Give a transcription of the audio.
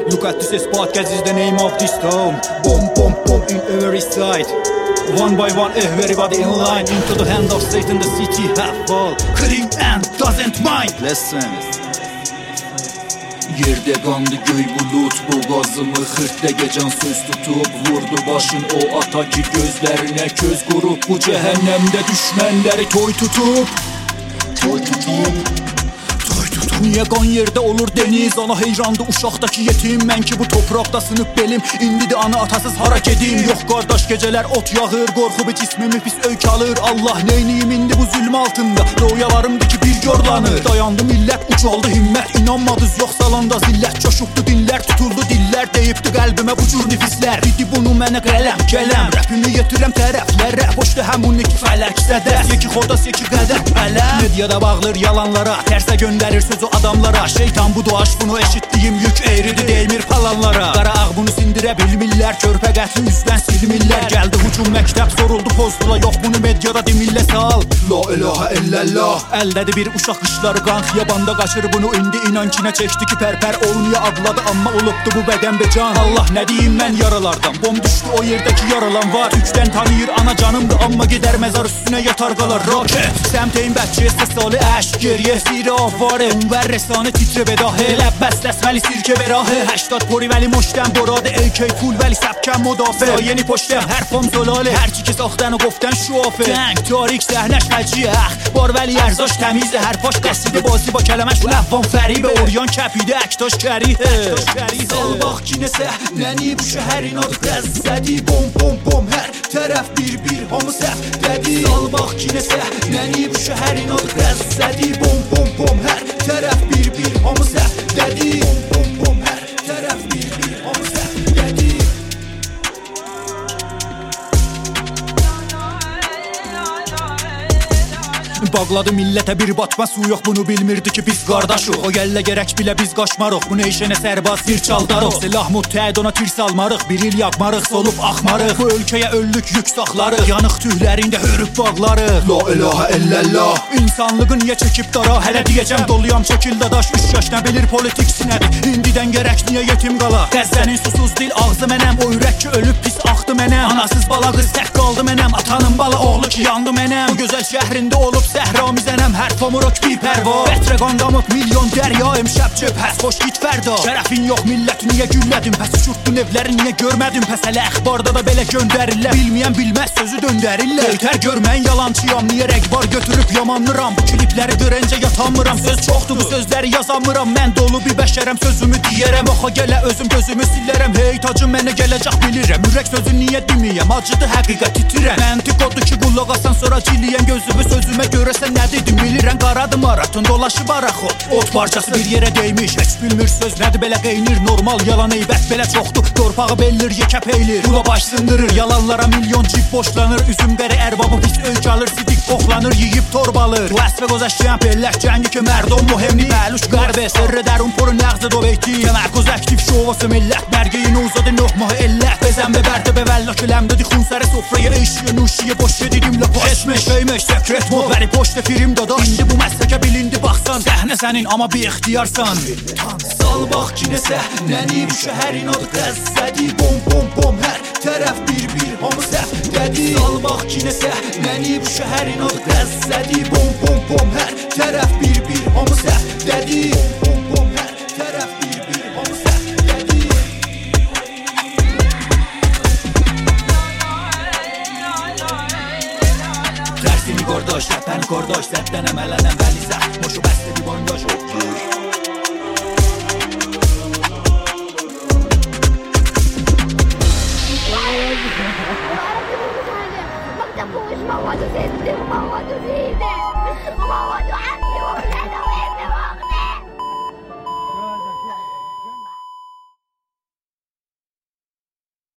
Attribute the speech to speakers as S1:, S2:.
S1: Look at this podcast is the name of this town. Boom, boom, boom in every side. One by one, everybody in line. Into the hand of Satan, the city have fall. Clean and doesn't mind. Listen. Yerde qandı göy bulut, boğazımı xırtdə gecən söz tutub. Vurdu başın o ata ki gözlərinə köz qurub. Bu cəhənnəmdə düşmənləri toy tutub. Toy tutub. Niye qan yerdə olur deniz? Ana heyrandı uşaqdakı yetim. Mən ki bu topraqda sınıb belim. İndi de ana atasız hara gedim? Yox qardaş gecələr ot yağır, qorxub cismimi pis öyk alır. Allah neyniyim indi bu zülm altında? Röyalarımdı ki bir yorlanır. Dayandı millət, ucaldı himmət. İnanmadız yox salanda zillət. Coşubdu dinlər, tutuldu dillər. Deyibdi qəlbimə bu cür nifislər. Dedi bunu mənə qələm, gələm. Rəpimi yetirəm tərəflərə. Boşdu həm bu neki fələk zədə. Yeki xodas, yeki qədər ələm. Medyada bağlır yalanlara, tərsə göndərir sözü adamlara. Şeytan bu duaş bunu eşitdiyim yük eğridi değmir falanlara. Qara ağ bunu sindirə bilmirlər, körpə qətli üzdən silmirlər. Gəldi hücum məktəb soruldu pozdular, yox bunu medyada demirlə sal. La ilahe illallah. Əldədir bir uşaq qışları qan xiyabanda qaçır bunu indi inan kinə çəkdi ki pərpər olmuya ağladı amma olubdu bu bədən becan. Allah nə deyim mən yaralardan, bom düşdü o yerdəki yaralan var. Üçdən tanıyır ana canımdı amma gedər məzar üstünə yatar qalar roket. Səmtəyin bəhçi istəsalı əşk geriyə sirə avare. Unver رسانه تیتر بداهه لب بست است ولی سیرکه به راهه 80 پری ولی مشتم براد AK پول ولی سبکم مدافع یعنی پشتم حرفم زلاله هرچی که ساختن و گفتن شوافه تنگ تاریک صحنش فجیه بار ولی ارزاش تمیزه حرفاش قصیده بازی با کلمش لفام فریبه اوریان کپیده اکتاش کریه Sal bax ki nə səhnəni bu şəhərin adı qəzzədi Bom bom bom hər tərəf bir hamı səhvdədi Sal bax ki nə səhnəni bu şəhərin adı qəzzədi Bom bom bom hər tərəf bir hamı səhvdədi Bom bom bom hər tərəf bir hamı səhvdədi Bağladı millətə bir batma su yox bunu bilmirdi ki biz qardaşıq O gəllə gərək bilə biz qaçmarıq Bu neyşənə sərbaz bir çaldarıq Silah müttəhid ona tir salmarıq Bir il yaqmarıq solub axmarıq Bu ölkəyə öllük yük saxlarıq Yanıq tühlərində hörüb bağlarıq La ilahe illallah İnsanlığı niyə çəkib dara Hələ deyəcəm doluyam çəkildə daş 3 yaş nə bilir politik sinədir İndidən gərək niyə yetim qala Qəzzənin susuz dil ağzı mənəm O ürək ki ölüb pis axdı mənəm Anasız bala qız tək qaldı mənəm Atanın bala oğlu ki yandı mənəm Bu gözəl şəhrində olub Səhra mizənəm hər famurok bir pərva Bətrə qandamıb milyon dərya Əmşəb cöbhəz xoş git fərda Şərəfin yox millət niyə güllədin Pəs uçurtdun evləri niyə görmədin Pəs hələ əxbarda da belə göndərirlər Bilməyən bilməz sözü döndərirlər Eytər görmən yalancıyam Niyə rəqbar götürüb yamanlıram Bu klipləri görəncə yatanmıram Söz çoxdur bu sözləri yazamıram Mən dolu bir bəşərəm sözümü deyərəm Oxa gələ özüm gözümü sillərəm Hey tacım mənə gələcək bilirəm Ürək sözü niyə deməyəm Acıdı həqiqət itirəm Məntiq odur ki qulaq asan sonra ciliyəm Gözümü sözümə görəsən nə dedim bilirən qaradım aratın dolaşıb araxod Ot parçası bir yerə deymiş heç bilmir söz nədir belə qeynir Normal yalan eybət belə çoxdur Torpağı bellir yekə peylir Ula baş sındırır yalanlara milyon cib boşlanır Üzüm qəri ərbabı pis öyk alır Sidik qoxlanır yiyib torbalır Bu əsvə qozəşləyən pellək cəngi ki mərdom muhemni Bəluş qərbe sırrı dərun poru nəğzə doveyki Təmərkuz aktiv şovası millət Bərgeyin uzadı nohmahı ellət Bezən be bərdə be vəllak eləmdədi xunsəri sofraya Eşiyə nuşiyə boş yedirdim la baş Eşmək şeymək sekret mod Vəli poşta film dadaş İndi bu məsləkə bilindi baxsan Səhnə sənin amma bir ixtiyarsan Sal bax ki nə səhnəni Bu şəhərin adı qəzzədi Bom bom bom hər tərəf bir hamı səhvdədi Sal bax ki nə səhnəni Bu şəhərin adı qəzzədi Bom bom bom hər tərəf bir hamı səhvdədi Bom bom bom hər tərəf bir hamı səhvdədi Dərsini qardaş, ləpəni qardaş Zəddənəm ələnəm vəlizə Moşu bəstə bir bandaj
S2: ما تفيدني وما تفيدني وما تعبني وما